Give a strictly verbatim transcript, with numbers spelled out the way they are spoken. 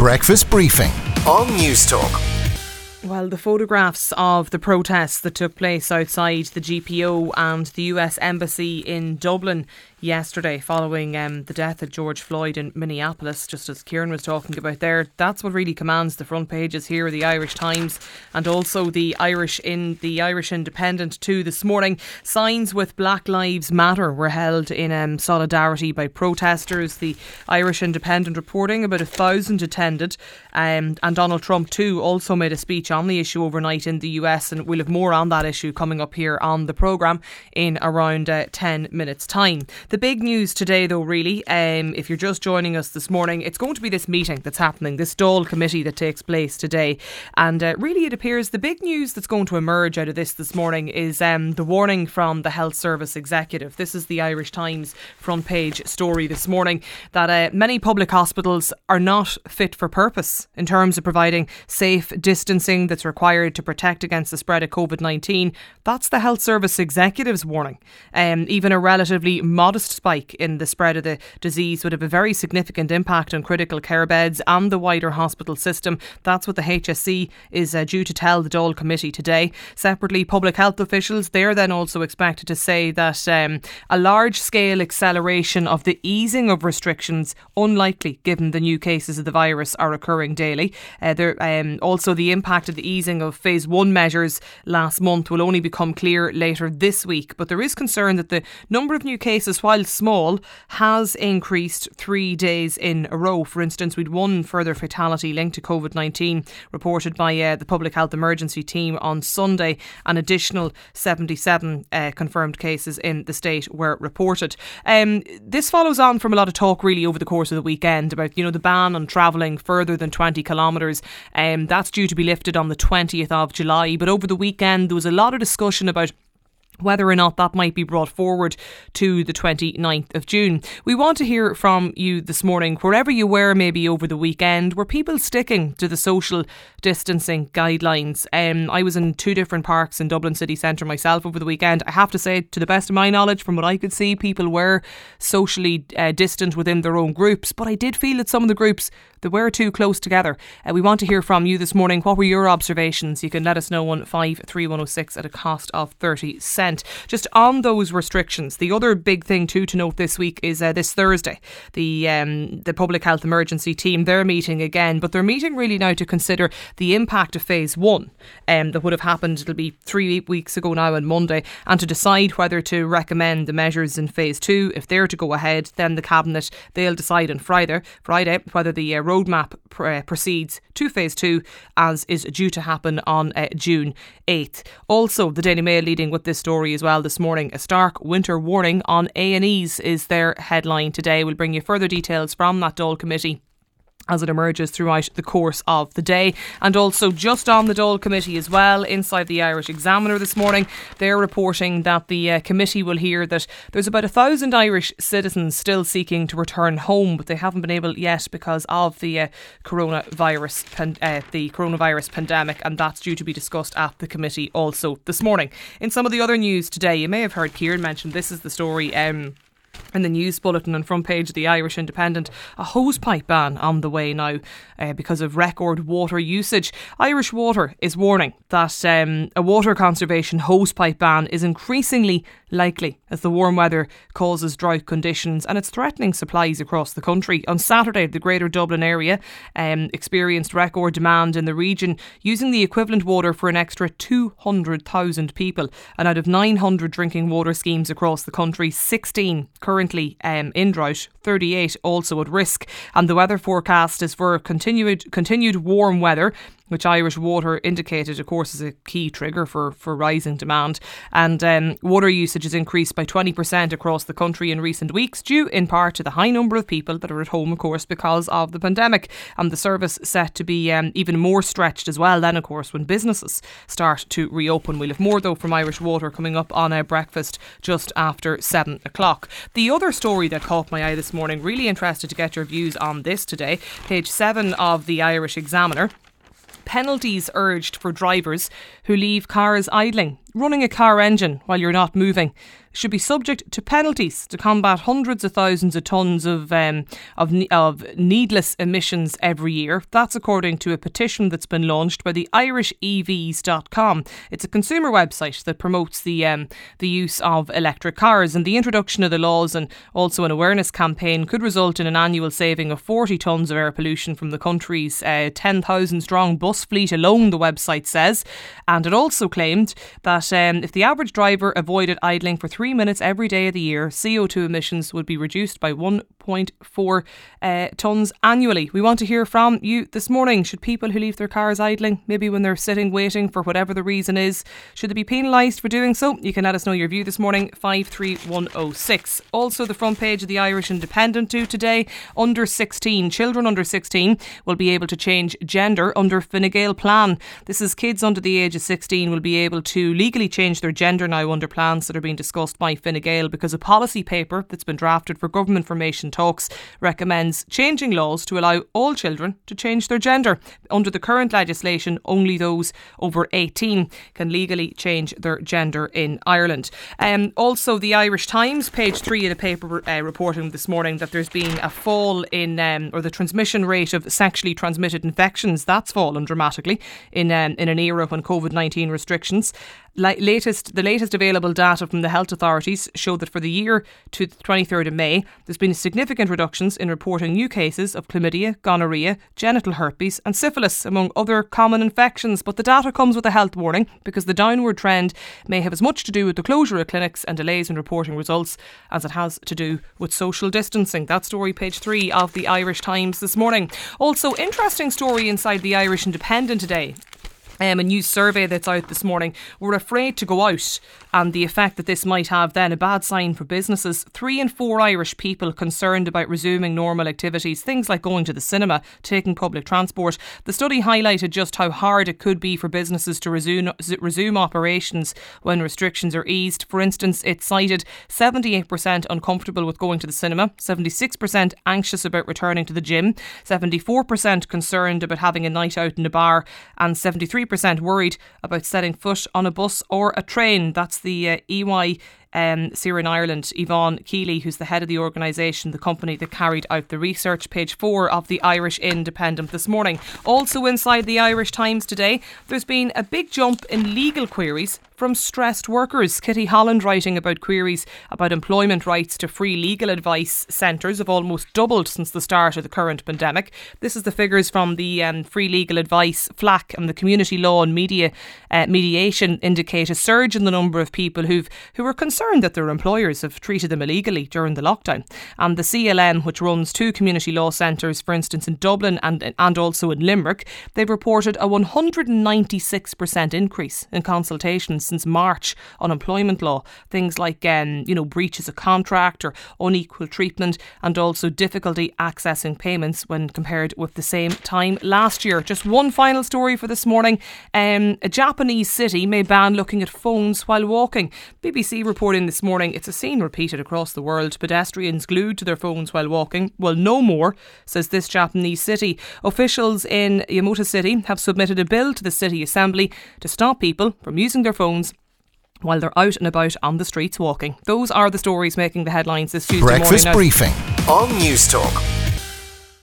Breakfast Briefing on Newstalk. Well, the photographs of the protests that took place outside the G P O and the U S Embassy in Dublin yesterday following um, the death of George Floyd in Minneapolis, just as Kieran was talking about there, that's what really commands the front pages here of the Irish Times and also the Irish in the Irish Independent too this morning. Signs with Black Lives Matter were held in um, solidarity by protesters. The Irish Independent reporting about a thousand attended, um, and Donald Trump too also made a speech on the issue overnight in the U S, and we'll have more on that issue coming up here on the programme in around uh, ten minutes time. The big news today though really, um, if you're just joining us this morning, it's going to be this meeting that's happening, this Dáil committee that takes place today, and uh, really it appears the big news that's going to emerge out of this this morning is um, the warning from the Health Service Executive. This is the Irish Times front page story this morning, that uh, many public hospitals are not fit for purpose in terms of providing safe distancing that's required to protect against the spread of COVID nineteen. That's the Health Service Executive's warning. Um, even a relatively modest spike in the spread of the disease would have a very significant impact on critical care beds and the wider hospital system. That's what the H S C is uh, due to tell the Dáil committee today. Separately, public health officials, they're then also expected to say that um, a large-scale acceleration of the easing of restrictions unlikely given the new cases of the virus are occurring daily. Uh, there, um, also, the impact of the easing of phase one measures last month will only become clear later this week, but there is concern that the number of new cases, while small, has increased three days in a row. For instance, we'd one further fatality linked to COVID nineteen reported by uh, the Public Health Emergency Team on Sunday. An additional seventy-seven uh, confirmed cases in the state were reported. Um, this follows on from a lot of talk really over the course of the weekend about, you know, the ban on travelling further than twenty kilometres. Um, that's due to be lifted on the twentieth of July. But over the weekend there was a lot of discussion about whether or not that might be brought forward to the twenty-ninth of June. We want to hear from you this morning, wherever you were maybe over the weekend. Were people sticking to the social distancing guidelines? Um, I was in two different parks in Dublin city centre myself over the weekend. I have to say, to the best of my knowledge, from what I could see, people were socially uh, distant within their own groups, but I did feel that some of the groups, they were too close together. Uh, we want to hear from you this morning. What were your observations? You can let us know on five three one oh six at a cost of thirty cents. Just on those restrictions, the other big thing too to note this week is uh, this Thursday, the um, the Public Health Emergency Team, they're meeting again, but they're meeting really now to consider the impact of phase one um, that would have happened, it'll be three weeks ago now on Monday, and to decide whether to recommend the measures in phase two. If they're to go ahead, then the Cabinet, they'll decide on Friday, Friday whether the uh, roadmap pr- uh, proceeds to phase two, as is due to happen on uh, June eighth. Also, the Daily Mail leading with this story as well this morning. A stark winter warning on A and Es is their headline today. We'll bring you further details from that Dáil committee as it emerges throughout the course of the day. And also just on the Dáil committee as well, inside the Irish Examiner this morning, they're reporting that the uh, committee will hear that there's about a thousand Irish citizens still seeking to return home, but they haven't been able yet because of the uh, coronavirus pan- uh, the coronavirus pandemic, and that's due to be discussed at the committee also this morning. In some of the other news today, you may have heard Kieran mention, this is the story um in the news bulletin and front page of the Irish Independent, a hosepipe ban on the way now uh, because of record water usage. Irish Water is warning that um, a water conservation hosepipe ban is increasingly likely as the warm weather causes drought conditions, and it's threatening supplies across the country. On Saturday, the Greater Dublin area um, experienced record demand in the region, using the equivalent water for an extra two hundred thousand people. And out of nine hundred drinking water schemes across the country, sixteen currently um, in drought, thirty-eight also at risk. And the weather forecast is for continued continued warm weather, which Irish Water indicated, of course, is a key trigger for, for rising demand. And um, water usage has increased by twenty percent across the country in recent weeks, due in part to the high number of people that are at home, of course, because of the pandemic. And the service set to be um, even more stretched as well then, of course, when businesses start to reopen. We'll have more, though, from Irish Water coming up on our breakfast just after seven o'clock. The other story that caught my eye this morning, really interested to get your views on this today, page seven of the Irish Examiner. Penalties urged for drivers who leave cars idling running a car engine while you're not moving should be subject to penalties to combat hundreds of thousands of tonnes of um, of, of needless emissions every year. That's according to a petition that's been launched by the Irish E Vs dot com. It's a consumer website that promotes the um, the use of electric cars, and the introduction of the laws and also an awareness campaign could result in an annual saving of forty tonnes of air pollution from the country's uh, ten thousand strong bus fleet alone, the website says. And it also claimed that um, if the average driver avoided idling for three minutes every day of the year, C O two emissions would be reduced by one point four uh, tonnes annually. We want to hear from you this morning. Should people who leave their cars idling, maybe when they're sitting waiting for whatever the reason is, should they be penalised for doing so? You can let us know your view this morning, five three one oh six. Also, the front page of the Irish Independent too today, under sixteen, children under sixteen will be able to change gender under Fine Gael plan. This is kids under the age of sixteen will be able to legally change their gender now under plans that are being discussed by Fine Gael, because a policy paper that's been drafted for government formation talks recommends changing laws to allow all children to change their gender. Under the current legislation, only those over eighteen can legally change their gender in Ireland. Um, also, the Irish Times, page three of the paper, uh, reporting this morning that there's been a fall in, um, or the transmission rate of sexually transmitted infections, that's fallen dramatically in um, in an era when COVID nineteen restrictions. Like latest, the latest available data from the health authorities show that for the year to the twenty-third of May, there's been significant reductions in reporting new cases of chlamydia, gonorrhea, genital herpes and syphilis, among other common infections. But the data comes with a health warning, because the downward trend may have as much to do with the closure of clinics and delays in reporting results as it has to do with social distancing. That story, page three of the Irish Times this morning. Also, interesting story inside the Irish Independent today. Um, a new survey that's out this morning. We're afraid to go out, and the effect that this might have then, a bad sign for businesses. Three in four Irish people concerned about resuming normal activities, things like going to the cinema, taking public transport. The study highlighted just how hard it could be for businesses to resume, resume operations when restrictions are eased. For instance, it cited seventy-eight percent uncomfortable with going to the cinema, seventy-six percent anxious about returning to the gym, seventy-four percent concerned about having a night out in a bar, and seventy-three percent worried about setting foot on a bus or a train. That's the uh, E Y Um, Syrian Ireland, Yvonne Keeley, who's the head of the organisation, the company that carried out the research. Page four of the Irish Independent this morning. Also inside the Irish Times today, there's been a big jump in legal queries from stressed workers. Kitty Holland writing about queries about employment rights to free legal advice centres have almost doubled since the start of the current pandemic. This is the figures from the um, Free Legal Advice, F L A C, and the Community Law and Media uh, Mediation indicate a surge in the number of people who've who are concerned that their employers have treated them illegally during the lockdown. And the C L N, which runs two community law centres, for instance in Dublin and and also in Limerick, they've reported a one hundred ninety-six percent increase in consultations since March on employment law. Things like um, you know, breaches of contract or unequal treatment, and also difficulty accessing payments when compared with the same time last year. Just one final story for this morning. Um, a Japanese city may ban looking at phones while walking. B B C reporting this morning it's a scene repeated across the world. Pedestrians glued to their phones while walking. Well, no more, says this Japanese city. Officials in Yamata City have submitted a bill to the City Assembly to stop people from using their phones while they're out and about on the streets walking. Those are the stories making the headlines this Tuesday morning. Breakfast briefing on News Talk.